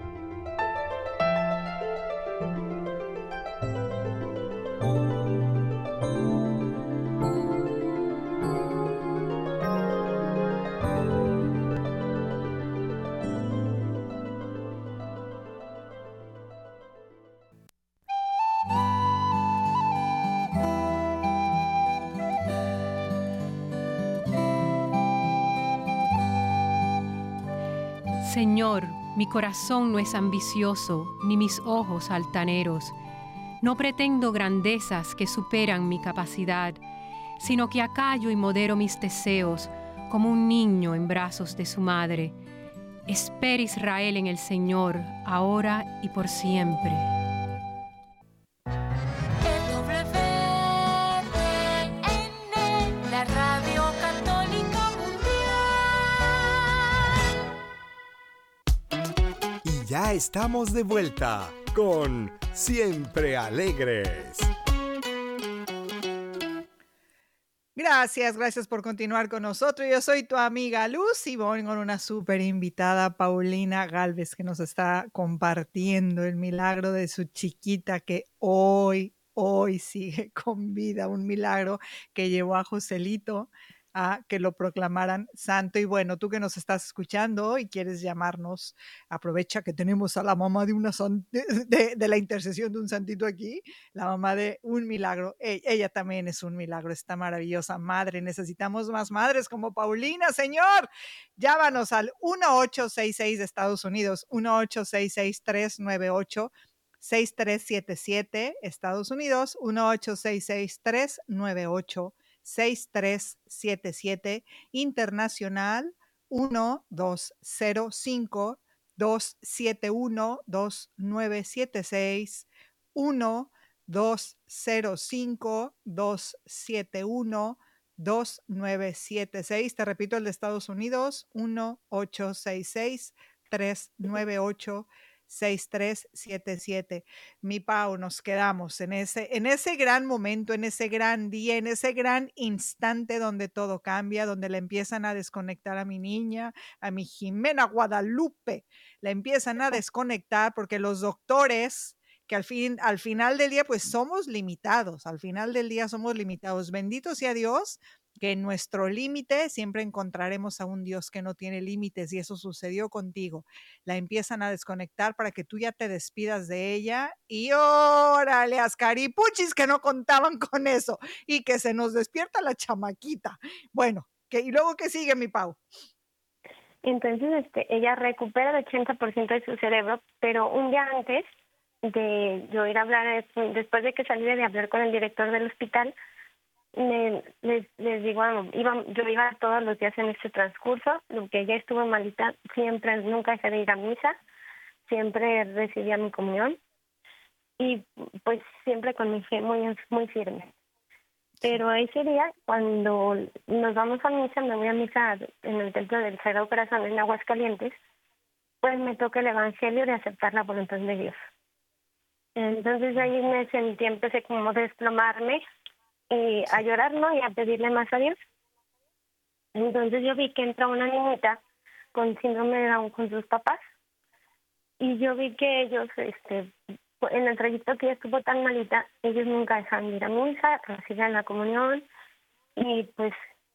Señor, mi corazón no es ambicioso, ni mis ojos altaneros. No pretendo grandezas que superan mi capacidad, sino que acallo y modero mis deseos como un niño en brazos de su madre. Espera Israel en el Señor, ahora y por siempre. La Radio Católica Mundial. Y ya estamos de vuelta con Siempre Alegres. Gracias, gracias por continuar con nosotros. Yo soy tu amiga Luz y voy con una súper invitada, Paulina Galvez, que nos está compartiendo el milagro de su chiquita que hoy, hoy sigue con vida. Un milagro que llevó a Joselito a que lo proclamaran santo. Y bueno, tú que nos estás escuchando y quieres llamarnos, aprovecha que tenemos a la mamá de una san- de, de- de la intercesión de un santito aquí, la mamá de un milagro. E- ella también es un milagro, esta maravillosa madre. Necesitamos más madres como Paulina, Señor. Llámanos al uno ocho seis seis de Estados Unidos, uno ocho seis seis, tres nueve ocho, seis tres siete siete, Estados Unidos, uno ocho seis seis, tres nueve ocho, seis tres siete siete, internacional uno dos cero cinco, dos siete uno, dos nueve siete seis, uno dos cero cinco, dos siete uno, dos nueve siete seis. Te repito, el de Estados Unidos, uno ocho seis seis, tres nueve ocho, seis tres siete siete. Mi Pau, nos quedamos en ese, en ese gran momento, en ese gran día, en ese gran instante donde todo cambia, donde le empiezan a desconectar a mi niña, a mi Jimena Guadalupe, la empiezan a desconectar porque los doctores, que al fin, al final del día, pues somos limitados, al final del día somos limitados. Bendito sea Dios que en nuestro límite siempre encontraremos a un Dios que no tiene límites, y eso sucedió contigo. La empiezan a desconectar para que tú ya te despidas de ella y órale, ascaripuchis que no contaban con eso y que se nos despierta la chamaquita. Bueno, que, ¿y luego qué sigue, mi Pau? Entonces, este, ella recupera el ochenta por ciento de su cerebro, pero un día antes de yo ir a hablar, después de que salí de hablar con el director del hospital, me, les, les digo, iba, yo iba todos los días en este transcurso, lo que ella estuvo malita, siempre, nunca dejé de ir a misa, siempre recibía mi comunión y pues siempre con mi fe muy, muy firme. Pero ese día, cuando nos vamos a misa, me voy a misa en el Templo del Sagrado Corazón en Aguascalientes, pues me toca el Evangelio de aceptar la voluntad de Dios. Entonces ahí me sentí, empecé como a desplomarme y a llorar, ¿no? Y a pedirle más a Dios. Entonces yo vi que entra una niñita con síndrome de Down con sus papás y yo vi que ellos, este, en el trayecto que ella estuvo tan malita, ellos nunca dejaban de ir a misa, recibían la comunión y pues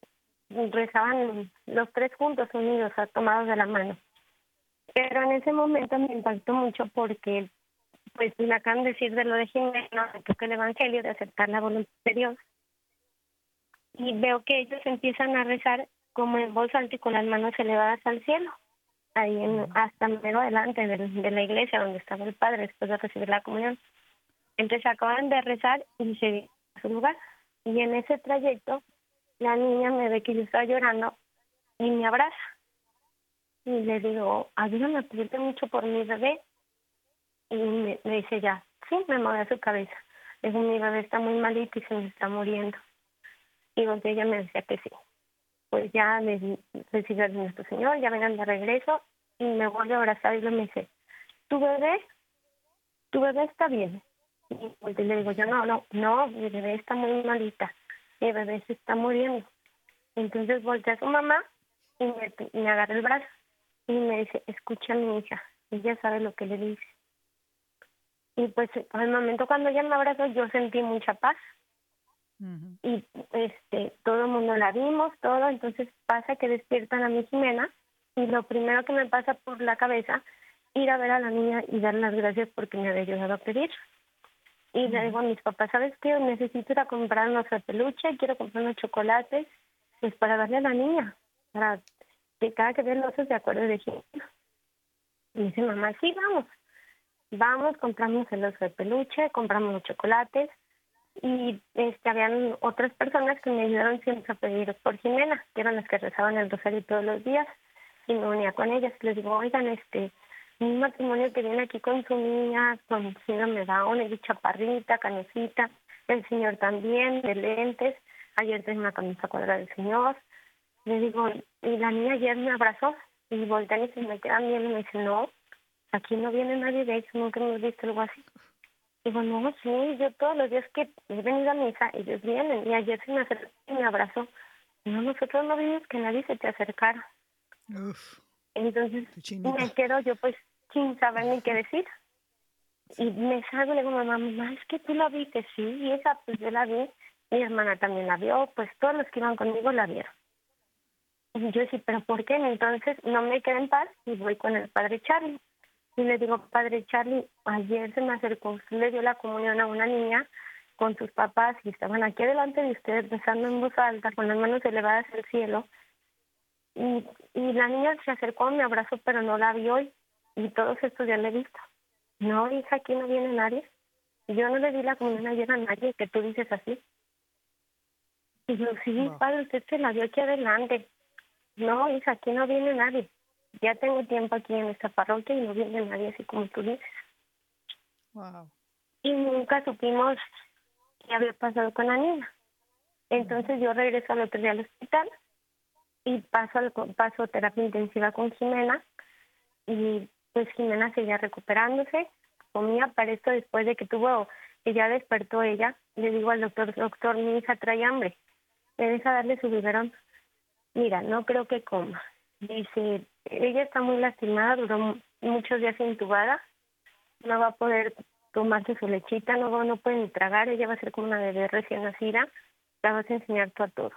rezaban los tres juntos, unidos, tomados de la mano. Pero en ese momento me impactó mucho porque pues me acaban de decir de lo de Jimena, me toca el Evangelio, de aceptar la voluntad de Dios. Y veo que ellos empiezan a rezar como en voz alta y con las manos elevadas al cielo, ahí en, hasta medio adelante de, de la iglesia donde estaba el padre después de recibir la comunión. Entonces acaban de rezar y se dirigen a su lugar. Y en ese trayecto, la niña me ve que yo estaba llorando y me abraza. Y le digo, ayúdame a pedirte mucho por mi bebé. Y me, me dice ya, sí, me mueve su cabeza. Le digo, mi bebé está muy malito y se me está muriendo. Y donde ella me decía que sí. Pues ya le recibió a nuestro Señor, ya vengan de regreso, y me vuelve a abrazar y me dice, ¿tu bebé? ¿Tu bebé está bien? Y le digo yo, no, no, no, mi bebé está muy malita, mi bebé se está muriendo. Entonces volteé a su mamá y me, me agarra el brazo y me dice, escucha a mi hija, ella sabe lo que le dice. Y pues al momento cuando ella me abrazó yo sentí mucha paz. Uh-huh. Y este todo el mundo la vimos, todo, entonces pasa que despiertan a mi Jimena y lo primero que me pasa por la cabeza ir a ver a la niña y dar las gracias porque me había ayudado a pedir. Y uh-huh. le digo a mis papás, ¿sabes qué? Necesito ir a comprar unos peluches, quiero comprar unos chocolates, pues para darle a la niña, para que cada que vea los ojos de acuerdo de Jimena. Y dice mamá, sí, vamos. Vamos, compramos el oso de peluche, compramos los chocolates y este habían otras personas que me ayudaron siempre a pedir por Jimena, que eran las que rezaban el rosario todos los días y me unía con ellas. Les digo, oigan, este, un matrimonio que viene aquí con su niña, con síndrome de Down, es chaparrita, canecita, el señor también, de lentes, ayer tenía una camisa cuadrada del señor. Le digo, y la niña ayer me abrazó y voltean y se me quedan viendo y me dice, no, aquí no viene nadie de ellos, nunca hemos visto algo así. Digo, no, sí, yo todos los días que he venido a misa, ellos vienen, y ayer se me acercó y me abrazó. No, nosotros no vimos que nadie se te acercara. Uf, entonces me quedo yo pues sin saber ni qué decir. Y me salgo y le digo, mamá, mamá, es que tú la viste, sí, y esa pues yo la vi, mi hermana también la vio, pues todos los que iban conmigo la vieron. Y yo sí, pero ¿por qué? Entonces no me quedé en paz y voy con el padre Charlie. Y le digo, padre Charlie, ayer se me acercó, usted le dio la comunión a una niña con sus papás y estaban aquí delante de usted rezando en voz alta, con las manos elevadas al cielo. Y, y la niña se acercó, me abrazó, pero no la vio y, y todos estos días le he visto. No, hija, aquí no viene nadie. Yo no le di la comunión ayer a nadie, que tú dices así. Y yo, sí, Wow. padre, usted se la dio aquí adelante. No, hija, aquí no viene nadie. Ya tengo tiempo aquí en esta parroquia y no viene nadie así como tú dices. Wow. Y nunca supimos qué había pasado con la niña. Entonces yo regreso al otro día al hospital y paso, al, paso terapia intensiva con Jimena y pues Jimena seguía recuperándose, comía para esto después de que tuvo, que ya despertó ella, le digo al doctor, doctor, mi hija trae hambre, me deja darle su biberón. Mira, no creo que coma. Dice, ella está muy lastimada, duró muchos días intubada, no va a poder tomarse su lechita, no, va, no puede ni tragar, ella va a ser como una bebé recién nacida, la vas a enseñar tú a todo.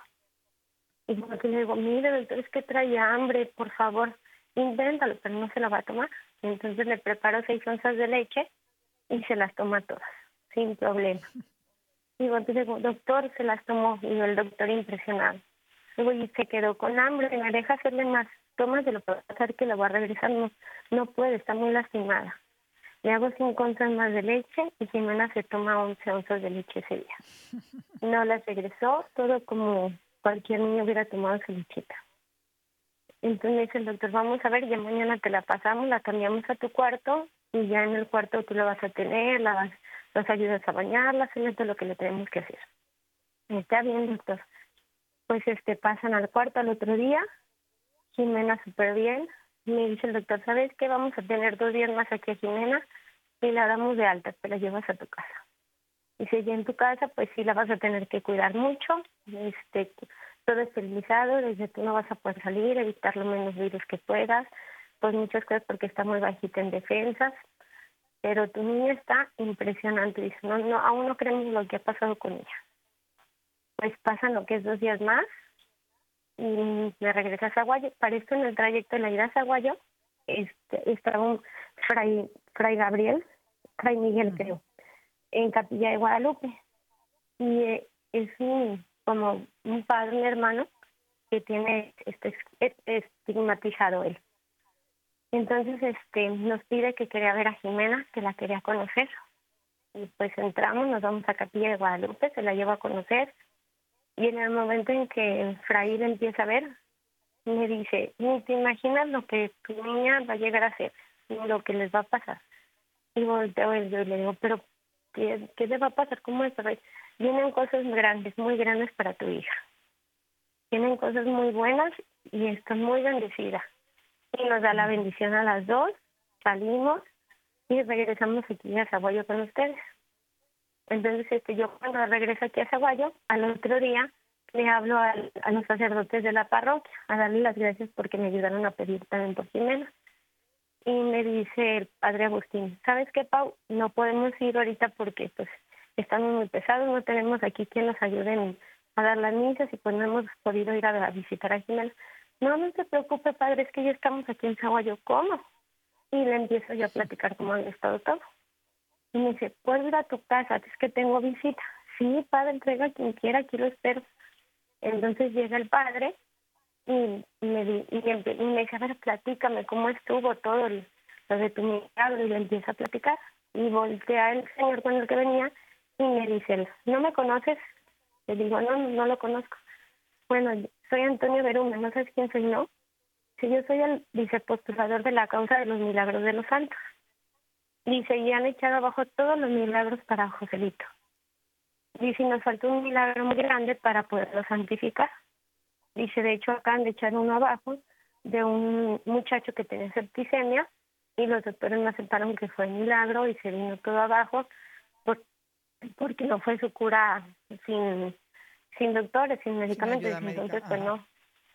Y yo le digo, mire, doctor, es que trae hambre, por favor, inténtalo, pero no se la va a tomar. Entonces le preparo seis onzas de leche y se las toma todas, sin problema. Digo, entonces digo, doctor, se las tomó, y el doctor impresionado. Digo, y se quedó con hambre, me deja hacerle más tomas de lo que va a pasar, que la voy a regresar, no, no puede, está muy lastimada. Le hago cinco onzas más de leche y Jimena se toma once onzas de leche ese día. No las regresó, todo como cualquier niño hubiera tomado su lechita. Entonces me dice el doctor, vamos a ver, ya mañana te la pasamos, la cambiamos a tu cuarto y ya en el cuarto tú la vas a tener, la vas, las ayudas a bañarla, hacerle todo lo que le tenemos que hacer. Está bien, doctor. Pues este pasan al cuarto al otro día, Jimena súper bien. Me dice el doctor, ¿sabes qué? Vamos a tener dos días más aquí a Jimena y la damos de alta, te la llevas a tu casa. Y si ya en tu casa, pues sí la vas a tener que cuidar mucho, este, todo esterilizado, desde tú no vas a poder salir, evitar lo menos virus que puedas, pues muchas cosas porque está muy bajita en defensas, pero tu niña está impresionante, dice, no, no, aún no creemos lo que ha pasado con ella. Pues pasan lo que es dos días más y me regresa a Zaguayo. Para esto, en el trayecto de la ida a Zaguayo, este, estaba un fray, fray Gabriel, fray Miguel uh-huh. creo, en Capilla de Guadalupe. Y eh, es un, como un padre, un hermano, que tiene este, estigmatizado él. Entonces este nos pide que quería ver a Jimena, que la quería conocer. Y pues entramos, nos vamos a Capilla de Guadalupe, se la llevo a conocer. Y en el momento en que el fray le empieza a ver, me dice, ni te imaginas lo que tu niña va a llegar a ser, ni lo que les va a pasar. Y volteo y le digo, pero ¿qué, qué le va a pasar? ¿Cómo es? Vienen cosas grandes, muy grandes para tu hija. Tienen cosas muy buenas y está muy bendecida. Y nos da la bendición a las dos, salimos y regresamos aquí a Zaguayo con ustedes. Entonces este, yo cuando regreso aquí a Zaguayo, al otro día le hablo a, a los sacerdotes de la parroquia a darle las gracias porque me ayudaron a pedir también por Jimena. Y me dice el padre Agustín, ¿sabes qué, Pau? No podemos ir ahorita porque pues estamos muy pesados, no tenemos aquí quien nos ayude a dar las misas y pues no hemos podido ir a, a visitar a Jimena. No, no se preocupe, padre, es que ya estamos aquí en Zaguayo. ¿Cómo? Y le empiezo yo a platicar cómo han estado todo. Y me dice, ¿puedo ir a tu casa? Es que tengo visita. Sí, padre, entrega a quien quiera, aquí lo espero. Entonces llega el padre y me, y me, y me dice, a ver, platícame cómo estuvo todo el, lo de tu milagro. Y le empieza a platicar. Y voltea el señor con el que venía y me dice, ¿no me conoces? Le digo, no, no lo conozco. Bueno, soy Antonio Berume, ¿no sabes quién soy, no? Sí, yo soy el vicepostulador de la causa de los milagros de los santos. Dice, y han echado abajo todos los milagros para Joselito. Dice, y nos faltó un milagro muy grande para poderlo santificar. Dice, de hecho, acaban de echar uno abajo de un muchacho que tenía septicemia y los doctores me aceptaron que fue milagro y se vino todo abajo por, porque no fue su cura sin, sin doctores, sin medicamentos. Sin Entonces, pues no.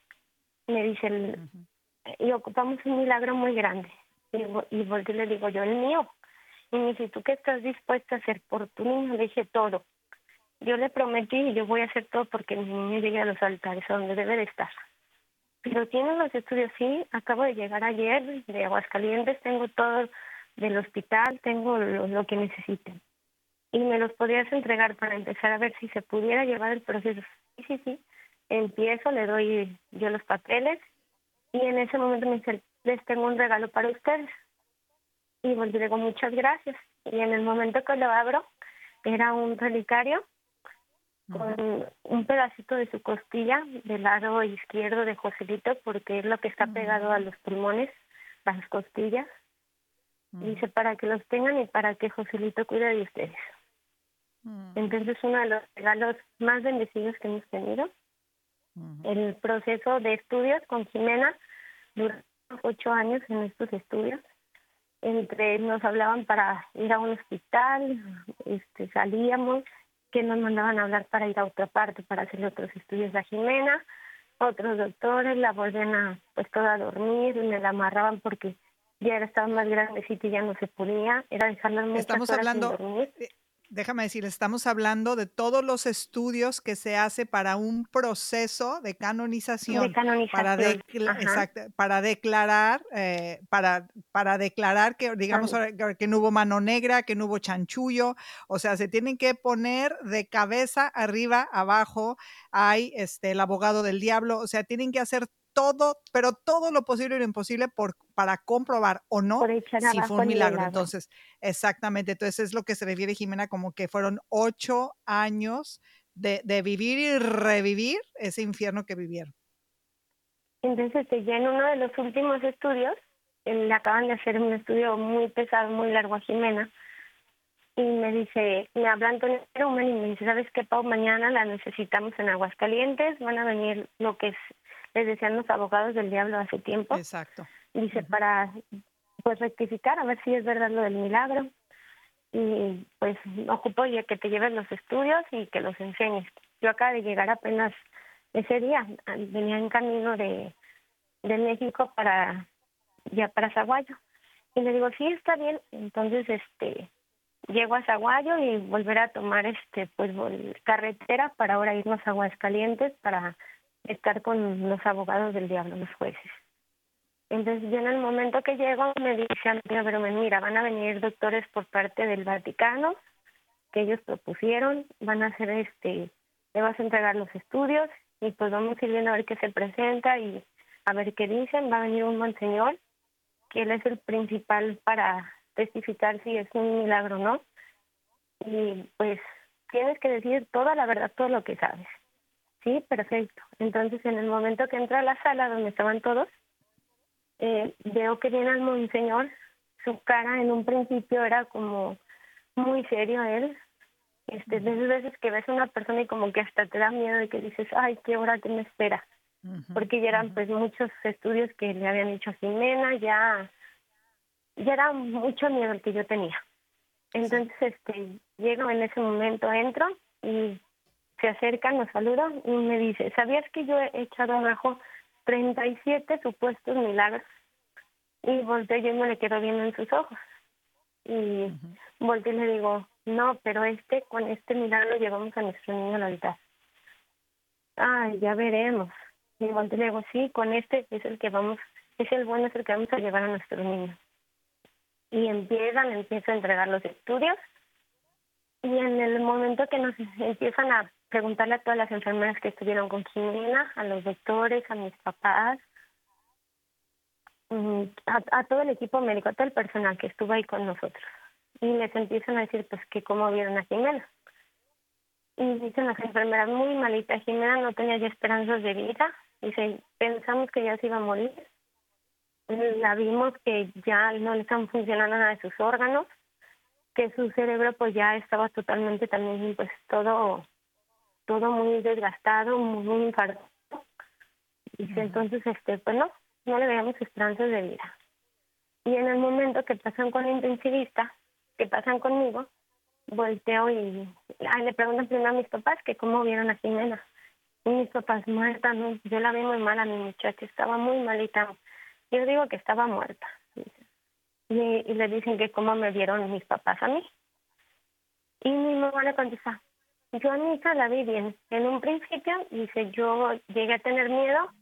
Me dice, el, uh-huh. y ocupamos un milagro muy grande. Y, y volteo y le digo yo, el mío. Y me dice, ¿tú qué estás dispuesta a hacer por tu niño? Le dije, todo. Yo le prometí y yo voy a hacer todo porque mi niño llegue a los altares, a donde debe de estar. pero ¿tienen los estudios? Sí, acabo de llegar ayer de Aguascalientes, tengo todo del hospital, tengo lo, lo que necesiten. Y me los podrías entregar para empezar a ver si se pudiera llevar el proceso. Sí, sí, sí. Empiezo, le doy yo los papeles y en ese momento me dice, les tengo un regalo para ustedes. Y pues le digo, muchas gracias. Y en el momento que lo abro, era un relicario con un pedacito de su costilla del lado izquierdo de Joselito, porque es lo que está pegado a los pulmones, las costillas. Dice, para que los tengan y para que Joselito cuide de ustedes. Entonces, uno de los regalos más bendecidos que hemos tenido. El proceso de estudios con Jimena duró ocho años en estos estudios. Entre nos hablaban para ir a un hospital, este, salíamos, que nos mandaban a hablar para ir a otra parte, para hacer otros estudios a Jimena. Otros doctores la volvían a, pues, toda a dormir, y me la amarraban porque ya era, estaba más grandecita y ya no se podía. Era dejarla muchas Estamos horas hablando, sin dormir. eh, déjame decirles, estamos hablando de todos los estudios que se hace para un proceso de canonización, De canonización. para, decla- Ajá. exacto, para declarar, eh, para, para declarar que, digamos, Ah, ahora que que no hubo mano negra, que no hubo chanchullo, o sea, se tienen que poner de cabeza arriba, abajo, hay este, el abogado del diablo, o sea, tienen que hacer todo, pero todo lo posible y lo imposible por, para comprobar o no por echar si fue abajo un el milagro. milagro. Entonces, exactamente, entonces es lo que se refiere Jimena como que fueron ocho años de, de vivir y revivir ese infierno que vivieron. Entonces, este, ya en uno de los últimos estudios, eh, le acaban de hacer un estudio muy pesado, muy largo a Jimena, y me dice, me habla Antonio Rumen y me dice, ¿sabes qué, Pau? Mañana la necesitamos en Aguascalientes, van a venir lo que es, les decían los abogados del diablo hace tiempo. Exacto. Dice, para pues rectificar, a ver si es verdad lo del milagro. Y pues ocupo ya que te lleves los estudios y que los enseñes. Yo acabo de llegar apenas ese día, venía en camino de, de México para ya para Zaguayo. Y le digo, sí, está bien. Entonces, este, llego a Zaguayo y volver a tomar este pues vol- carretera para ahora irnos a Aguascalientes para estar con los abogados del diablo, los jueces. Entonces yo en el momento que llego me dice Antonio, pero mira, van a venir doctores por parte del Vaticano que ellos propusieron, van a hacer este, le vas a entregar los estudios y pues vamos a ir viendo a ver qué se presenta y a ver qué dicen. Va a venir un monseñor que él es el principal para testificar si es un milagro o no. Y pues tienes que decir toda la verdad, todo lo que sabes. Sí, perfecto. Entonces en el momento que entra a la sala donde estaban todos, eh, veo que viene el monseñor. Su cara en un principio era como muy serio él. Este, de esas veces que ves a una persona y como que hasta te da miedo y que dices, ay, qué hora que me espera. Ujú, Porque ya eran ujú. pues muchos estudios que le habían hecho a Jimena, ya, ya era mucho miedo el que yo tenía. Entonces, este, llego en ese momento, entro y se acercan, nos saludan y me dice, ¿sabías que yo he echado abajo treinta y siete supuestos milagros? Y volteo yo y me le quedo viendo en sus ojos. Y volteo y le digo, no, pero este, con este milagro llevamos a nuestro niño al altar. Ay, ya veremos. Y volteo y le digo, sí, con este es el que vamos, es el bueno, es el que vamos a llevar a nuestro niño. Y empiezan, empiezo a entregar los estudios. Y en el momento que nos empiezan a preguntarle a todas las enfermeras que estuvieron con Jimena, a los doctores, a mis papás, mm, a, a todo el equipo médico, a todo el personal que estuvo ahí con nosotros. Y les empiezan a decir pues que cómo vieron a Jimena. Y dicen las enfermeras, muy malita, Jimena no tenía ya esperanzas de vida. Dice, pensamos que ya se iba a morir. La vimos que ya no le estaban funcionando nada de sus órganos, que su cerebro pues ya estaba totalmente también pues todo todo muy desgastado, muy, muy infartado. Dice, entonces, este, pues no, no le veíamos esperanzas de vida. Y en el momento que pasan con la intensivista, que pasan conmigo, volteo y ay, le preguntan primero a mis papás que cómo vieron a Jimena. Y mis papás, muerta, no, yo la vi muy mal a mi muchacha, estaba muy malita. Yo digo que estaba muerta. Dice. Y, y le dicen que cómo me vieron mis papás a mí. Y mi mamá le contesta, yo a mi hija la vi bien. En un principio, dice, yo llegué a tener miedo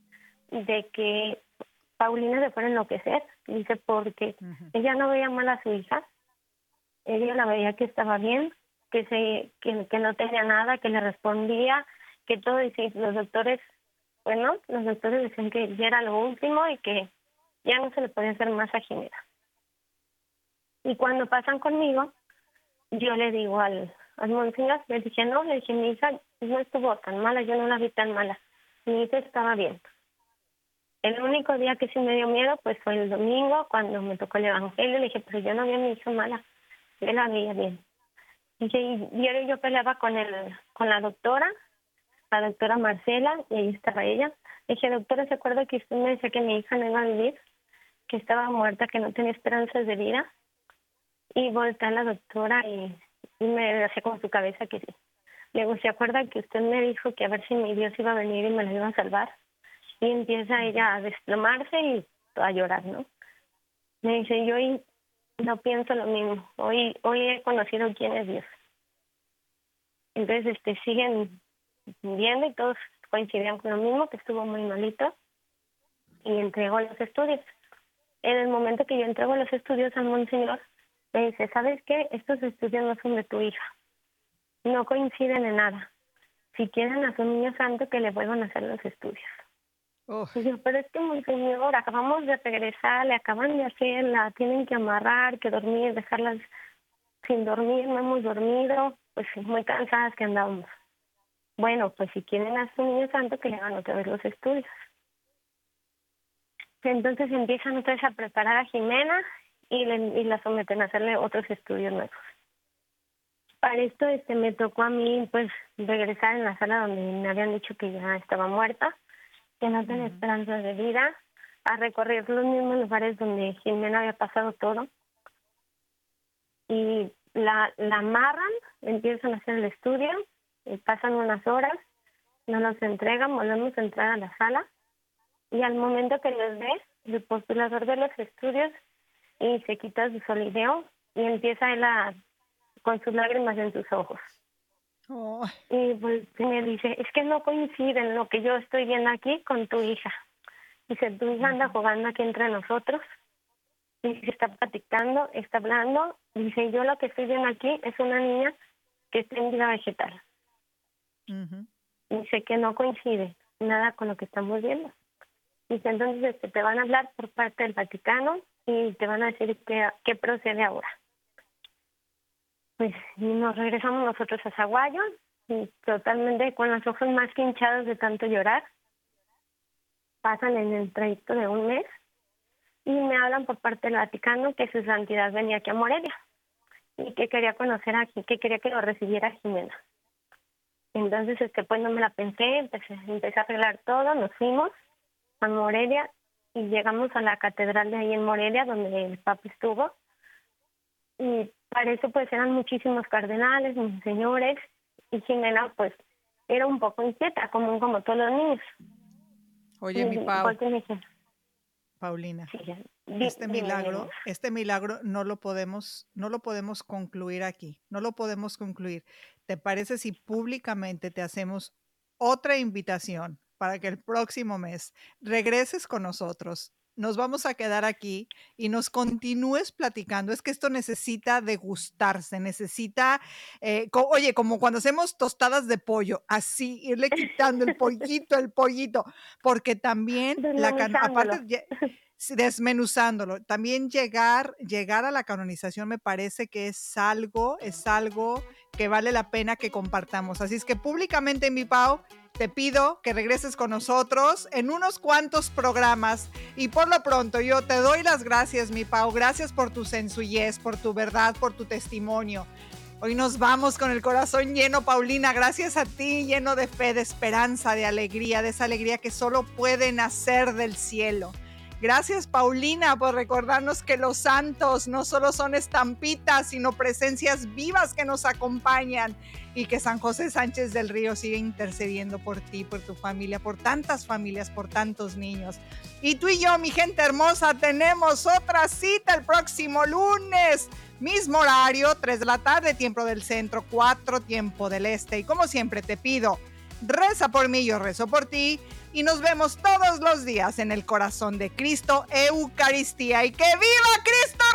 de que Paulina se fuera a enloquecer, dice, porque uh-huh. ella no veía mal a su hija, ella la veía que estaba bien, que se que, que no tenía nada, que le respondía, que todo, y sí, los doctores, bueno, los doctores decían que ya era lo último y que ya no se le podía hacer más a Jimena. Y cuando pasan conmigo, yo le digo al, al monseñor, le dije, no, le dije, mi hija no estuvo tan mala, yo no la vi tan mala, mi hija estaba bien. El único día que sí me dio miedo pues fue el domingo cuando me tocó el evangelio. Le dije, pero yo no vi a mi hija mala, yo la veía bien. Dije, y yo, yo peleaba con el, con la doctora, la doctora Marcela, y ahí estaba ella. Le dije, doctora, ¿se acuerda que usted me decía que mi hija no iba a vivir? Que estaba muerta, que no tenía esperanzas de vida. Y voltea la doctora y, y me hacía con su cabeza que sí. Le digo, ¿se acuerda que usted me dijo que a ver si mi Dios iba a venir y me la iba a salvar? Y empieza ella a desplomarse y a llorar, ¿no? Me dice, yo hoy no pienso lo mismo. Hoy hoy he conocido quién es Dios. Entonces, este, siguen viendo y todos coincidían con lo mismo, que estuvo muy malito. Y entregó los estudios. En el momento que yo entrego los estudios al monseñor, me dice, ¿sabes qué? Estos estudios no son de tu hija. No coinciden en nada. Si quieren a su niño santo, que le vuelvan a hacer los estudios. Oh. Y yo, pero es que, monseñor, acabamos de regresar, le acaban de hacer, la tienen que amarrar, que dormir, dejarlas sin dormir, no hemos dormido, pues muy cansadas que andábamos. Bueno, pues si quieren a su niño santo, que le hagan otra vez los estudios. Entonces empiezan otra vez a preparar a Jimena y, le, y la someten a hacerle otros estudios nuevos. Para esto este me tocó a mí pues regresar en la sala donde me habían dicho que ya estaba muerta, que no tenía esperanzas de vida, a recorrer los mismos lugares donde Jimena había pasado todo. Y la, la amarran, empiezan a hacer el estudio, y pasan unas horas, nos los entregan, volvemos a entrar a la sala, y al momento que los ve, el postulador de los estudios y se quita su solideo y empieza él a, con sus lágrimas en sus ojos. Oh. Y pues me dice, es que no coinciden lo que yo estoy viendo aquí con tu hija. Dice, tu hija anda jugando aquí entre nosotros, dice, está platicando, está hablando. Dice, yo lo que estoy viendo aquí es una niña que está en vida vegetal. Uh-huh. Dice que no coincide nada con lo que estamos viendo. Dice, entonces este, te van a hablar por parte del Vaticano y te van a decir qué, qué procede ahora. Pues nos regresamos nosotros a Zaguayo, y totalmente con los ojos más que hinchados de tanto llorar. Pasan en el trayecto de un mes y me hablan por parte del Vaticano que su santidad venía aquí a Morelia y que quería conocer aquí, que quería que lo recibiera Jimena. Entonces, este, pues no me la pensé, empecé, empecé a arreglar todo, nos fuimos a Morelia y llegamos a la catedral de ahí en Morelia, donde el Papa estuvo. Y para eso pues eran muchísimos cardenales, monseñores, y Jimena pues era un poco inquieta, como, como todos los niños. Oye, y, mi Pau, dije, Paulina, sí, ya, este dime, milagro, dime. este milagro no lo podemos, no lo podemos concluir aquí, no lo podemos concluir. ¿Te parece si públicamente te hacemos otra invitación para que el próximo mes regreses con nosotros? Nos vamos a quedar aquí y nos continúes platicando. Es que esto necesita degustarse, necesita, eh, co- oye, como cuando hacemos tostadas de pollo, así, irle quitando el pollito, el pollito, porque también, la can- aparte, ye- desmenuzándolo, también llegar, llegar a la canonización me parece que es algo, es algo que vale la pena que compartamos. Así es que públicamente, mi Pau, te pido que regreses con nosotros en unos cuantos programas y por lo pronto yo te doy las gracias, mi Pau. Gracias por tu sencillez, por tu verdad, por tu testimonio. Hoy nos vamos con el corazón lleno, Paulina, gracias a ti, lleno de fe, de esperanza, de alegría, de esa alegría que solo puede nacer del cielo. Gracias, Paulina, por recordarnos que los santos no solo son estampitas, sino presencias vivas que nos acompañan y que San José Sánchez del Río sigue intercediendo por ti, por tu familia, por tantas familias, por tantos niños. Y tú y yo, mi gente hermosa, tenemos otra cita el próximo lunes. Mismo horario, tres de la tarde, tiempo del centro, cuatro, tiempo del este. Y como siempre te pido, Reza por mí, yo rezo por ti. Y nos vemos todos los días en el corazón de Cristo, Eucaristía. ¡Y que viva Cristo